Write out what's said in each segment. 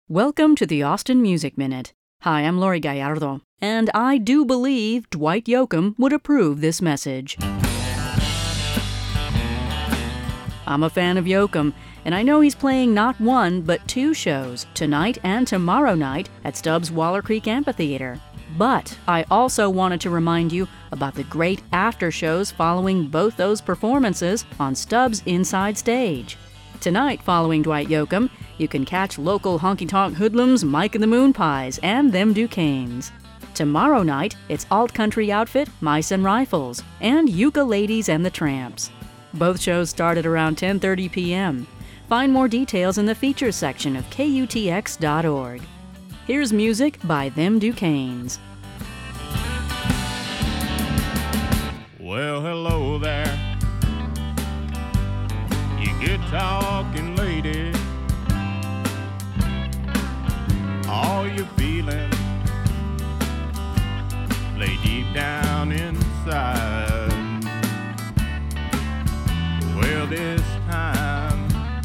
Welcome to the Austin Music Minute. Hi, I'm Lori Gallardo, and I do believe Dwight Yoakam would approve this message. I'm a fan of Yoakam, and I know he's playing not one, but two shows, tonight and tomorrow night, at Stubbs Waller Creek Amphitheater. But I also wanted to remind you about the great after shows following both those performances on Stubbs' Inside Stage. Tonight, following Dwight Yoakam, you can catch local honky-tonk hoodlums Mike and the Moonpies and Them Duquesnes. Tomorrow night, it's alt-country outfit Mice and Rifles and Uka-Ladies and the Tramps. Both shows start at around 10:30 p.m. Find more details in the features section of KUTX.org. Here's music by Them Duquesnes. Well, hello there, you good talking lady. All you feeling lay deep down inside. Well, this time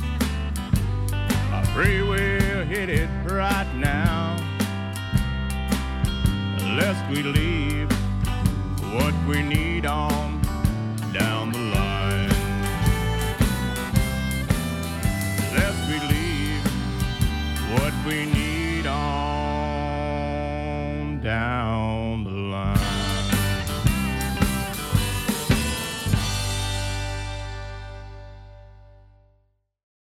I pray we'll hit it right now, lest we leave what we need on down the line. Lest we leave what we need on down the line.